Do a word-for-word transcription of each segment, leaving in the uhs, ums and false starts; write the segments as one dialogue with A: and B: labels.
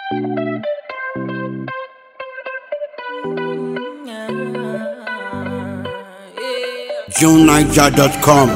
A: June Niger dot com.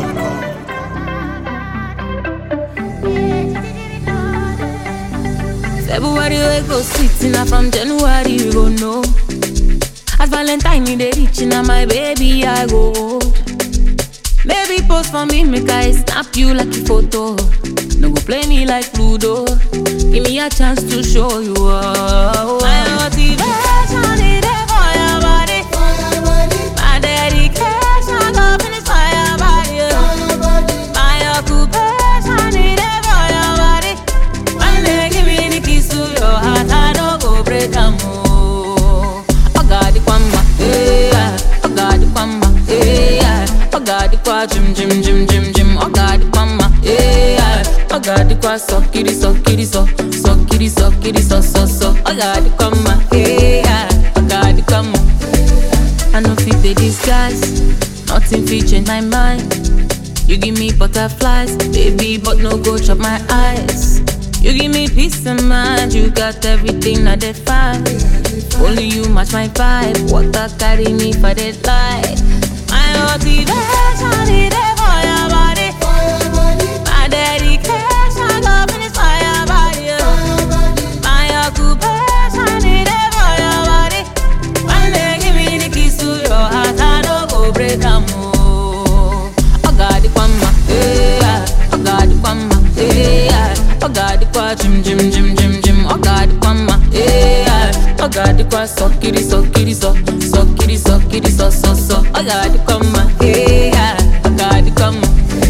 B: February we go sweet, now from January we go know. As Valentine they reach, now my baby I go hold. Baby pose for me, make I snap you like a photo. No go play me like Ludo. Give me a chance to show you all. My motivation is there for your body. My dedication go finish for your body. My occupation is there for your body. One day give me the keys to your heart, I don't go break a more. Oh God, the kwamba, yeah. Oh God, the kwamba, yeah. Oh God, the kwa jim jim jim jim jim. Oh God, the kwamba, yeah. Oh God, the kwa so kitty so kitty so so kitty so kitty so so so. Oh God, the kwamba, yeah. Oh God, the kwamba. I know fit the disguise, nothing fit change my mind. You give me butterflies, baby, but no go chop my eyes. You give me peace of mind, you got everything I define. Only you match my vibe, water carry me for the light. My motivation is there for your body. My dedication go finish for your body. My occupation is there for your body. One day give me the keys to your heart, I don't go break a more. Oh God, the kwamba, yeah. Oh God, the kwamba, yeah. Oh God, the kwa jim jim jim jim jim. Oh God, the kwamba, yeah. Oh God, the kwa so kitty so kitty so so kitty so kitty so so so. Oh God, the kwamba, yeah. Oh God, the kwamba.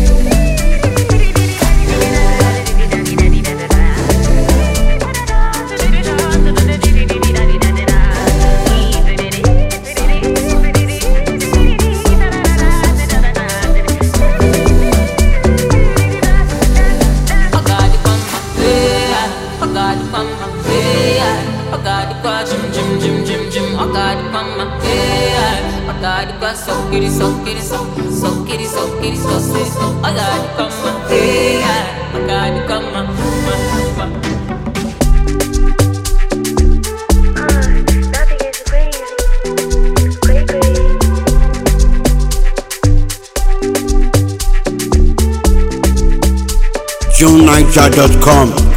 B: So kitty, so kitty, so so kitty, so kitty, so so so. I got to come on, yeah. I got to come on,
C: Nothing is crazy, crazy, crazy.
A: June Niger dot com.